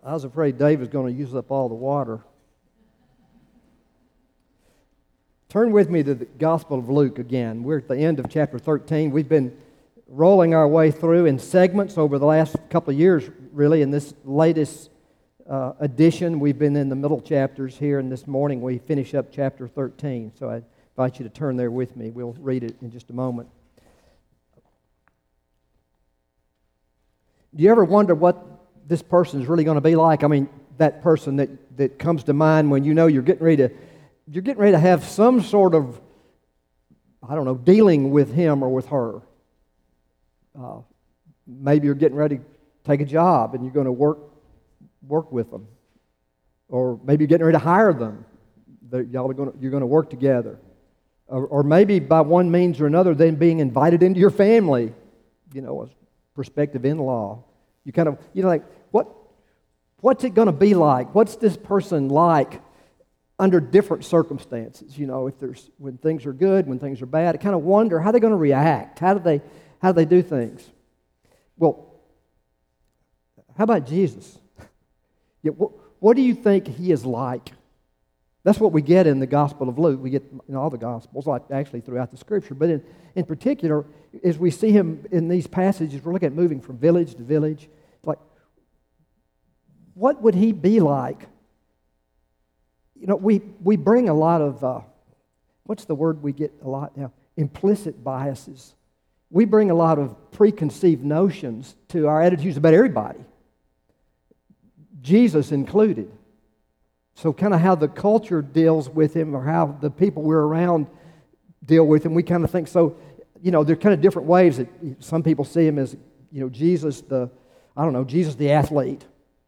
I was afraid Dave was going to use up all the water. Turn with me to the Gospel of Luke again. We're at the end of chapter 13. We've been rolling our way through in segments over the last couple of years, really. In this latest edition, we've been in the middle chapters here, and this morning we finish up chapter 13. So I invite you to turn there with me. We'll read it in just a moment. Do you ever wonder what this person is really going to be like? I mean, that person that comes to mind when you know you're getting ready to have some sort of, dealing with him or with her. Maybe you're getting ready to take a job and you're going to work with them. Or maybe you're getting ready to hire them. You're going to work together. Or maybe by one means or another, them being invited into your family, a prospective in-law. What's it going to be like? What's this person like under different circumstances? When things are good, when things are bad, I kind of wonder how they're going to react. How do they do things? Well, how about Jesus? What do you think he is like? That's what we get in the Gospel of Luke. We get in all the Gospels, like actually throughout the Scripture. But in particular, as we see him in these passages, we're looking at moving from village to village. Like, what would he be like? We bring a lot of, what's the word we get a lot now? Implicit biases. We bring a lot of preconceived notions to our attitudes about everybody, Jesus included. So kind of how the culture deals with him or how the people we're around deal with him, we kind of think so. There are kind of different ways that some people see him as, Jesus the athlete.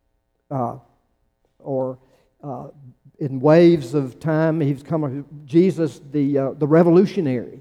Or in waves of time, he's come Jesus the revolutionary.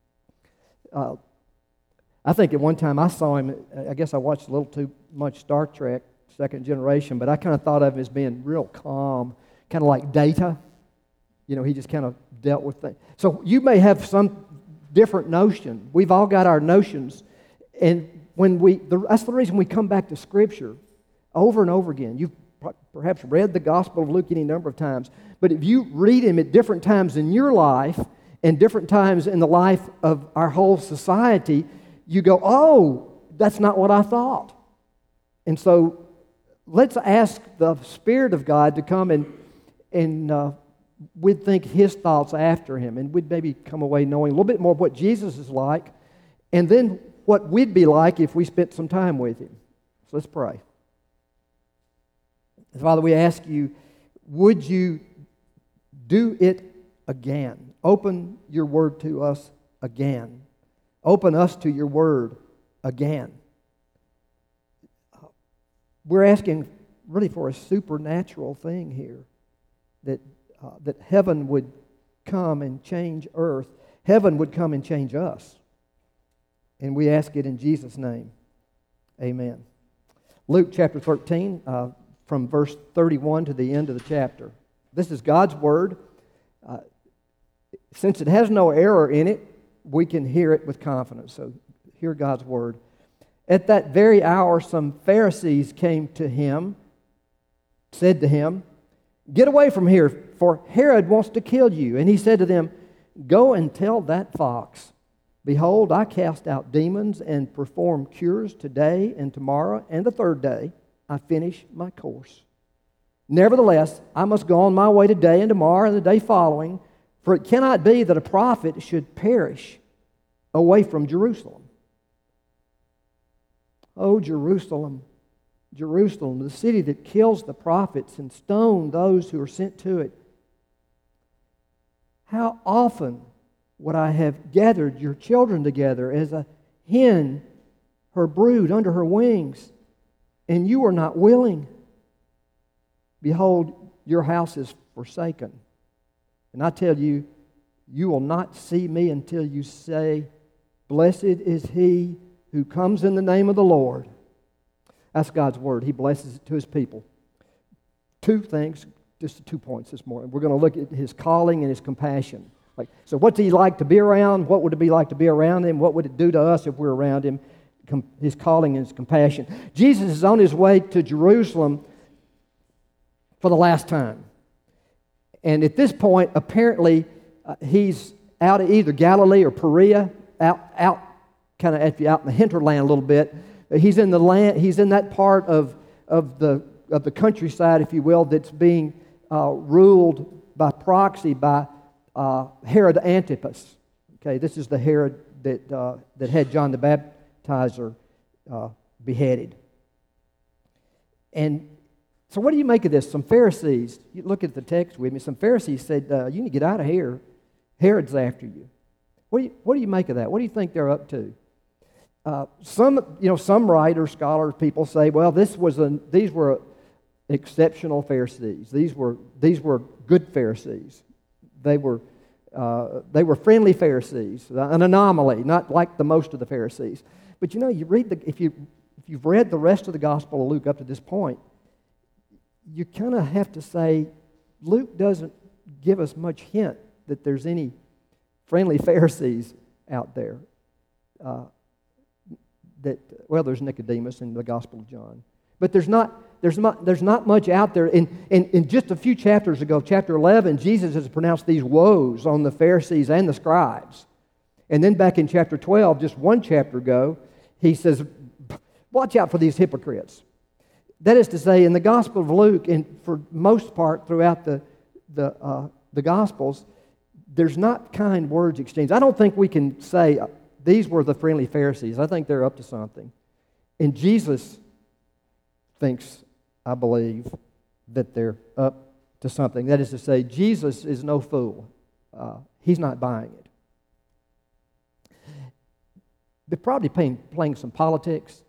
I think at one time I saw him, I guess I watched a little too much Star Trek, Second Generation, but I kind of thought of him as being real calm, kind of like Data. He just kind of dealt with things. So you may have some different notion. We've all got our notions. And that's the reason we come back to Scripture over and over again. You've perhaps read the Gospel of Luke any number of times, but if you read him at different times in your life and different times in the life of our whole society, you go, oh, that's not what I thought. And so let's ask the Spirit of God to come and we'd think his thoughts after him, and we'd maybe come away knowing a little bit more of what Jesus is like, and then what we'd be like if we spent some time with him. So let's pray. Father, we ask you, would you do it again? Open your word to us again. Open us to your word again. We're asking really for a supernatural thing here, that heaven would come and change earth. Heaven would come and change us. And we ask it in Jesus' name. Amen. Luke chapter 13, from verse 31 to the end of the chapter. This is God's word. Since it has no error in it, we can hear it with confidence. So hear God's word. At that very hour, some Pharisees came to him, said to him, "Get away from here, for Herod wants to kill you." And he said to them, "Go and tell that fox, behold, I cast out demons and perform cures today and tomorrow, and the third day I finish my course. Nevertheless, I must go on my way today and tomorrow and the day following, for it cannot be that a prophet should perish away from Jerusalem. Oh, Jerusalem, Jerusalem, the city that kills the prophets and stones those who are sent to it. How often would I have gathered your children together as a hen her brood under her wings, and you are not willing. Behold, your house is forsaken. And I tell you, you will not see me until you say, Blessed is he who comes in the name of the Lord." That's God's word. He blesses it to his people. Two things, just 2 points this morning. We're going to look at his calling and his compassion. So what's he like to be around? What would it be like to be around him? What would it do to us if we're around him? His calling and his compassion. Jesus is on his way to Jerusalem for the last time. And at this point, apparently, he's out of either Galilee or Perea, out kind of out in the hinterland a little bit. He's in the land. He's in that part of the countryside, if you will, that's being ruled by proxy by Herod Antipas. Okay, this is the Herod that had John the Baptizer beheaded. And so what do you make of this? Some Pharisees, you look at the text with me, some Pharisees said, you need to get out of here. Herod's after you. What do you make of that? What do you think they're up to? Some writers, scholars, people say, well, these were exceptional Pharisees. These were good Pharisees. They were friendly Pharisees, an anomaly, not like the most of the Pharisees. But you read if you've read the rest of the Gospel of Luke up to this point, you kind of have to say Luke doesn't give us much hint that there's any friendly Pharisees out there. There's Nicodemus in the Gospel of John, but there's not much out there. In just a few chapters ago, chapter 11, Jesus has pronounced these woes on the Pharisees and the scribes, and then back in chapter 12, just one chapter ago, he says, "Watch out for these hypocrites." That is to say, in the Gospel of Luke, and for most part throughout the Gospels, there's not kind words exchanged. I don't think we can say these were the friendly Pharisees. I think they're up to something. And Jesus thinks, I believe, that they're up to something. That is to say, Jesus is no fool. He's not buying it. They're probably playing some politics.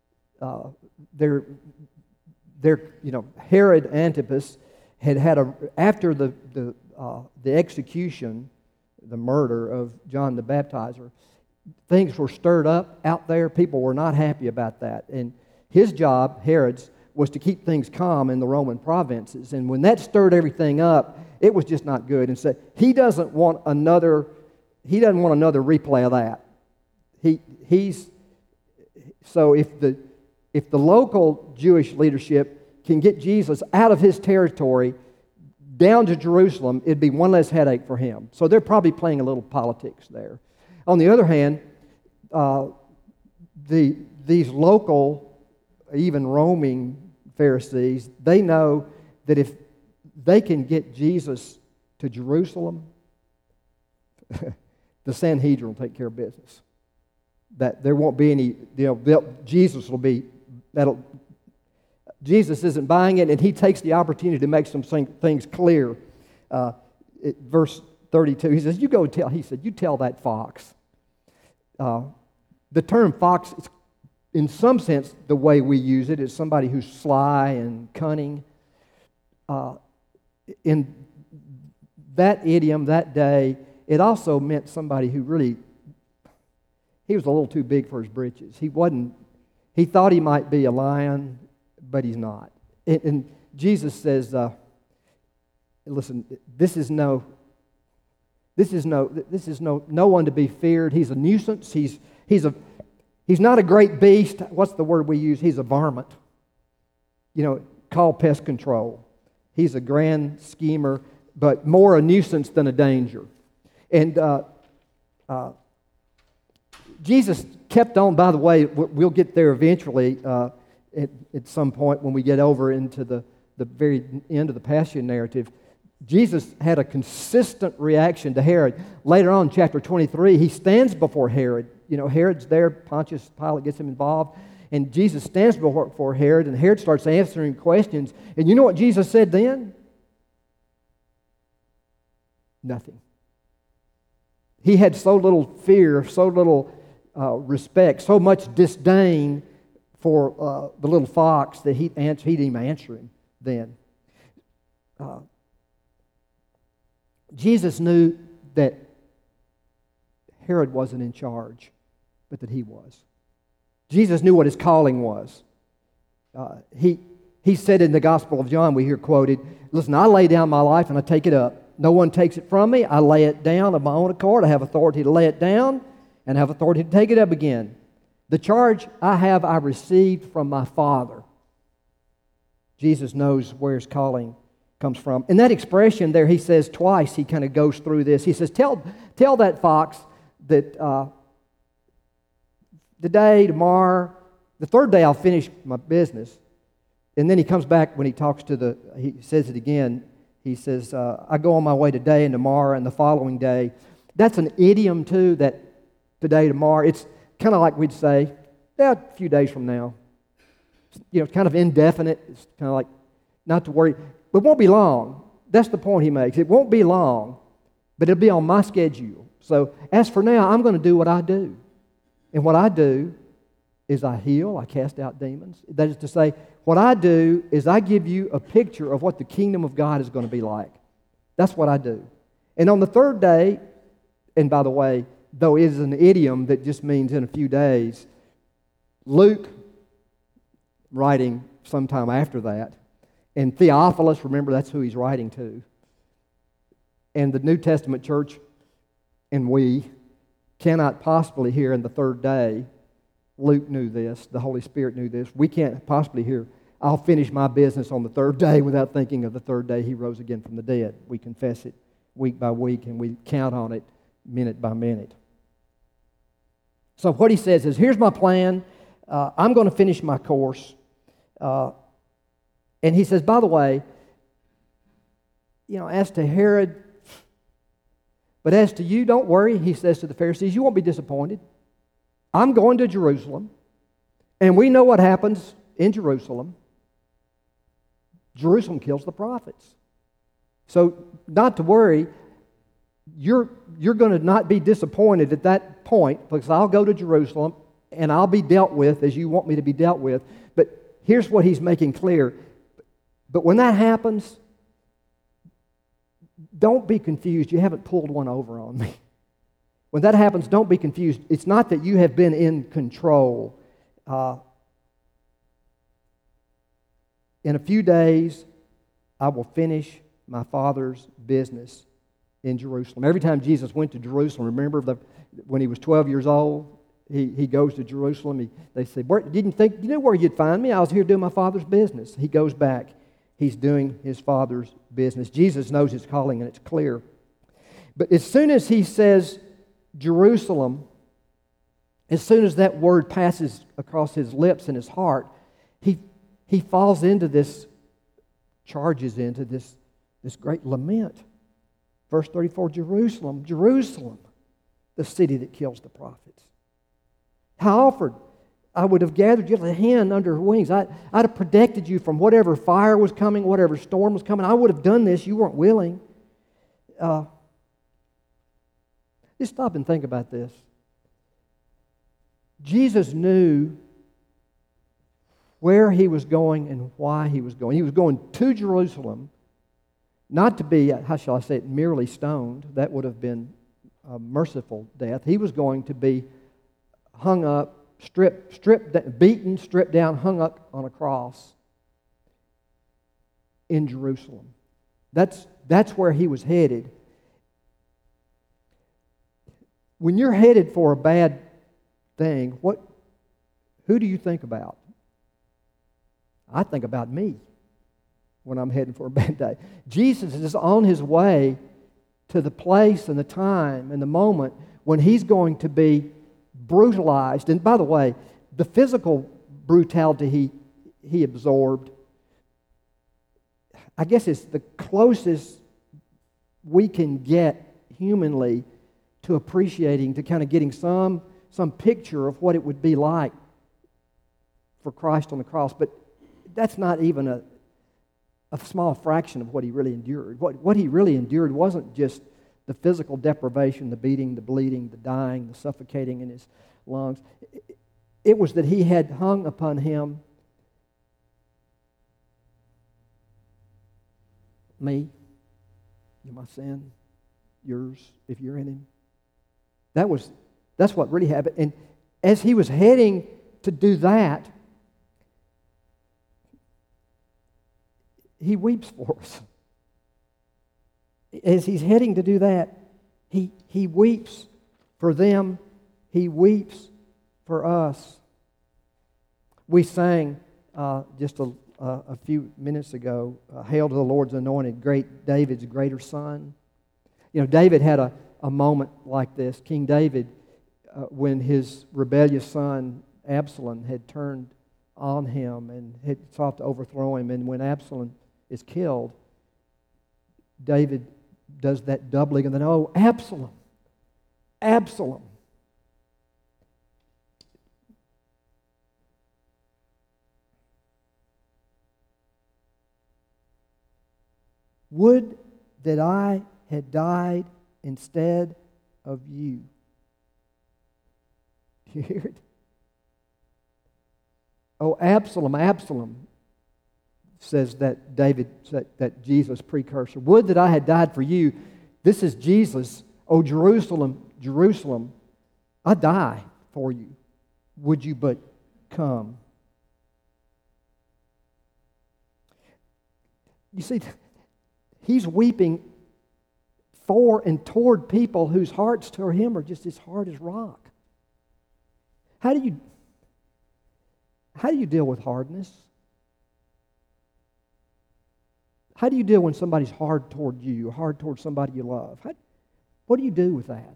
Herod Antipas after the execution, the murder of John the Baptizer, things were stirred up out there. People were not happy about that. And his job, Herod's, was to keep things calm in the Roman provinces. And when that stirred everything up, it was just not good. And so he doesn't want another replay of that. So if the local Jewish leadership can get Jesus out of his territory down to Jerusalem, it'd be one less headache for him. So they're probably playing a little politics there. On the other hand, these local, even roaming Pharisees, they know that if they can get Jesus to Jerusalem, the Sanhedrin will take care of business. That there won't be any, Jesus isn't buying it, and he takes the opportunity to make some things clear. Verse 32, he says, you tell that fox. The term fox, is, in some sense, the way we use it is somebody who's sly and cunning. In that idiom, that day, it also meant somebody who really, he was a little too big for his britches. He thought he might be a lion, but he's not. And Jesus says, listen, this is no one to be feared. He's a nuisance. He's not a great beast. What's the word we use? He's a varmint. Call pest control. He's a grand schemer, but more a nuisance than a danger. And Jesus kept on, by the way, we'll get there eventually at some point when we get over into the very end of the Passion narrative. Jesus had a consistent reaction to Herod. Later on, chapter 23, he stands before Herod. Herod's there, Pontius Pilate gets him involved, and Jesus stands before Herod, and Herod starts answering questions. And you know what Jesus said then? Nothing. He had so little fear, so little respect, so much disdain for the little fox that he didn't even answer him then. Jesus knew that Herod wasn't in charge, but that he was. Jesus knew what his calling was. He said in the Gospel of John, we hear quoted, listen, I lay down my life and I take it up. No one takes it from me. I lay it down of my own accord. I have authority to lay it down and have authority to take it up again. The charge I received from my Father. Jesus knows where his calling comes from. In that expression there, he says twice, he kind of goes through this. He says, tell that fox that today, tomorrow, the third day I'll finish my business. And then he comes back when he talks to he says it again. He says, I go on my way today and tomorrow and the following day. That's an idiom too, that today, tomorrow. It's kind of like we'd say, yeah, a few days from now. You know, it's kind of indefinite. It's kind of like, not to worry. But it won't be long. That's the point he makes. It won't be long, but it'll be on my schedule. So as for now, I'm going to do what I do. And what I do is I heal, I cast out demons. That is to say, what I do is I give you a picture of what the kingdom of God is going to be like. That's what I do. And on the third day, and by the way, though it is an idiom that just means in a few days, Luke, writing sometime after that, and Theophilus, remember that's who he's writing to, and the New Testament church and we cannot possibly hear in the third day. Luke knew this. The Holy Spirit knew this. We can't possibly hear, I'll finish my business on the third day without thinking of the third day he rose again from the dead. We confess it week by week, and we count on it minute by minute. So what he says is, here's my plan. I'm going to finish my course. And he says, by the way, as to Herod, but as to you, don't worry, he says to the Pharisees, you won't be disappointed. I'm going to Jerusalem, and we know what happens in Jerusalem. Jerusalem kills the prophets. So not to worry, you're going to not be disappointed at that point, because I'll go to Jerusalem, and I'll be dealt with as you want me to be dealt with. But here's what he's making clear. But when that happens, don't be confused. You haven't pulled one over on me. When that happens, don't be confused. It's not that you have been in control. In a few days, I will finish my Father's business in Jerusalem. Every time Jesus went to Jerusalem, remember when he was 12 years old, he goes to Jerusalem. They say, you know where you'd find me? I was here doing my Father's business. He goes back. He's doing his Father's business. Jesus knows his calling, and it's clear. But as soon as he says Jerusalem, as soon as that word passes across his lips and his heart, he falls into this, charges into this great lament. Verse 34, Jerusalem, Jerusalem, the city that kills the prophets. How often I would have gathered you like a hen under her wings. I'd have protected you from whatever fire was coming, whatever storm was coming. I would have done this. You weren't willing. Just stop and think about this. Jesus knew where he was going and why he was going. He was going to Jerusalem, not to be, how shall I say it, merely stoned. That would have been a merciful death. He was going to be hung up, beaten, stripped down, hung up on a cross in Jerusalem. That's where he was headed. When you're headed for a bad thing, who do you think about? I think about me when I'm heading for a bad day. Jesus is on his way to the place and the time and the moment when he's going to be brutalized. And by the way, the physical brutality he absorbed, I guess it's the closest we can get humanly to appreciating, to kind of getting some picture of what it would be like for Christ on the cross. But that's not even a small fraction of what he really endured. What he really endured wasn't just the physical deprivation, the beating, the bleeding, the dying, the suffocating in his lungs. It was that he had hung upon him me, my sin, yours, if you're in him. That's what really happened. And as he was heading to do that, he weeps for us. As he's heading to do that, he weeps for them. He weeps for us. We sang just a a few minutes ago, Hail to the Lord's anointed, great David's greater son. You know, David had a moment like this. King David, when his rebellious son Absalom had turned on him and had sought to overthrow him, and when Absalom is killed, David does that doubling, and then, oh, Absalom, Absalom. Would that I had died instead of you. Do you hear it? Oh, Absalom, Absalom, says that David, that Jesus precursor. Would that I had died for you. This is Jesus. Oh, Jerusalem, Jerusalem, I die for you. Would you but come? You see, he's weeping for and toward people whose hearts toward him are just as hard as rock. How do you deal with hardness? How do you deal when somebody's hard toward you, or hard toward somebody you love? What do you do with that?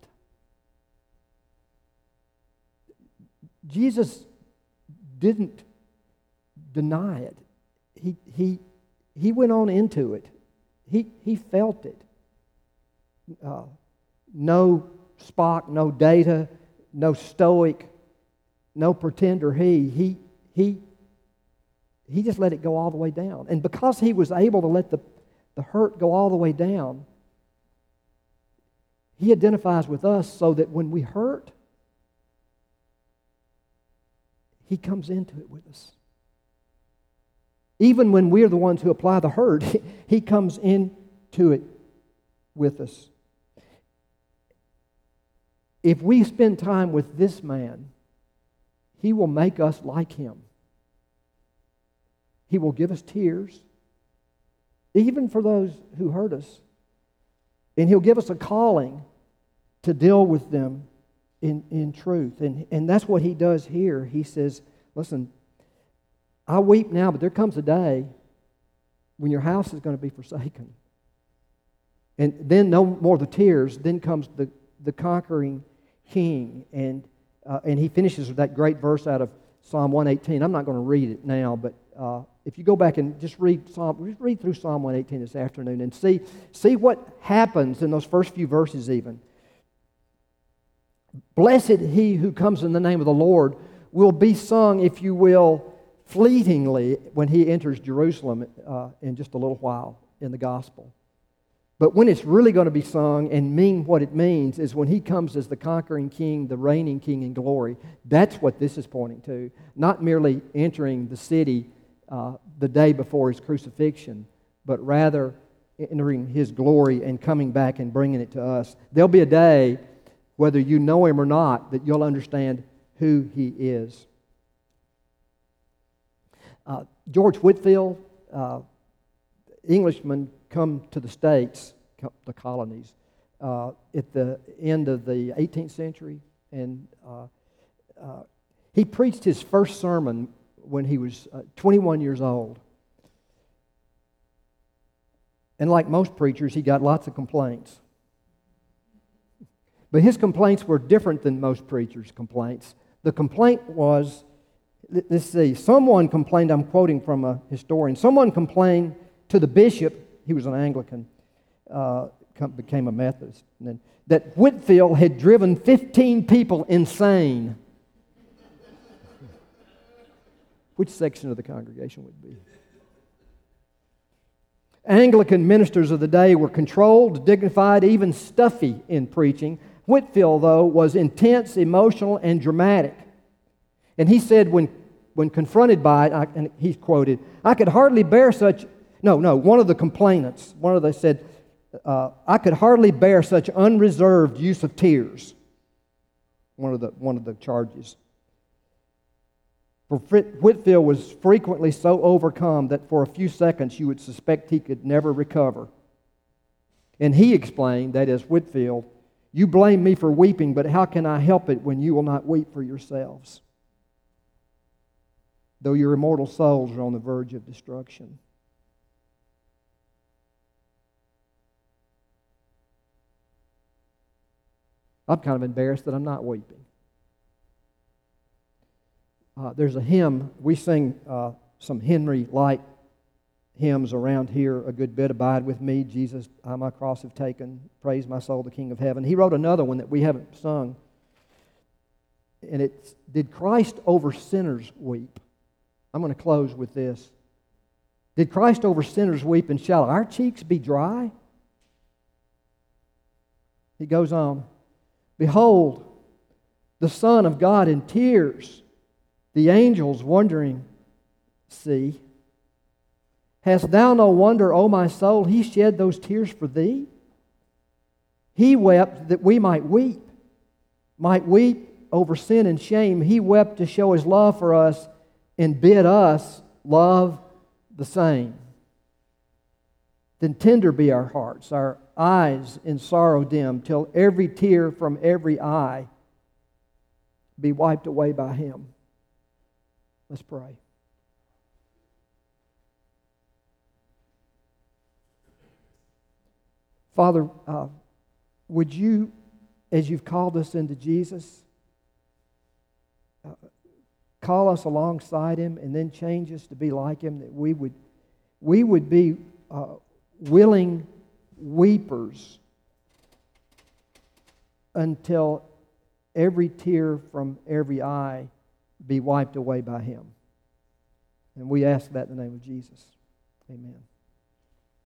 Jesus didn't deny it. He went on into it. He felt it. No Spock, no Data, no Stoic, no pretender he just let it go all the way down. And because he was able to let the hurt go all the way down, he identifies with us so that when we hurt, he comes into it with us. Even when we're the ones who apply the hurt, he comes into it with us. If we spend time with this man, he will make us like him. He will give us tears, even for those who hurt us. And he'll give us a calling to deal with them in truth. And that's what he does here. He says, listen, I weep now, but there comes a day when your house is going to be forsaken. And then no more the tears. Then comes the conquering king. And he finishes with that great verse out of Psalm 118. I'm not going to read it now, but if you go back and just read through Psalm 118 this afternoon and see what happens in those first few verses even. Blessed he who comes in the name of the Lord will be sung, if you will, fleetingly when he enters Jerusalem in just a little while in the gospel. But when it's really going to be sung and mean what it means is when he comes as the conquering king, the reigning king in glory. That's what this is pointing to. Not merely entering the city the day before his crucifixion, but rather entering his glory and coming back and bringing it to us. There'll be a day, whether you know him or not, that you'll understand who he is. George Whitefield, Englishman, come to the States, the colonies, at the end of the 18th century. And he preached his first sermon when he was 21 years old. And like most preachers, he got lots of complaints. But his complaints were different than most preachers' complaints. The complaint was, let's see, someone complained, I'm quoting from a historian, someone complained to the bishop, he was an Anglican, became a Methodist, that Whitefield had driven 15 people insane. Which section of the congregation would be? Anglican ministers of the day were controlled, dignified, even stuffy in preaching. Whitefield, though, was intense, emotional, and dramatic. And he said when confronted by it, and he's quoted, I could hardly bear such... one of the complainants, said, I could hardly bear such unreserved use of tears. One of the charges. For Whitefield was frequently so overcome that for a few seconds you would suspect he could never recover. And he explained, that is Whitefield, you blame me for weeping, but how can I help it when you will not weep for yourselves? though your immortal souls are on the verge of destruction. I'm kind of embarrassed that I'm not weeping. There's a hymn, we sing some Henry-like hymns around here a good bit. Abide with me, Jesus, I my cross have taken. Praise my soul, the King of heaven. He wrote another one that we haven't sung. And it's, did Christ over sinners weep? I'm going to close with this. Did Christ over sinners weep, and shall our cheeks be dry? He goes on. Behold, the Son of God in tears, the angels wondering see. Hast thou no wonder, O my soul, He shed those tears for thee? He wept that we might weep over sin and shame. He wept to show His love for us and bid us love the same. Then tender be our hearts, our eyes in sorrow dim, till every tear from every eye be wiped away by Him. Let's pray. Father, would you, as you've called us into Jesus, call us alongside Him and then change us to be like Him, that we would be willing weepers until every tear from every eye be wiped away by Him. And we ask that in the name of Jesus. Amen.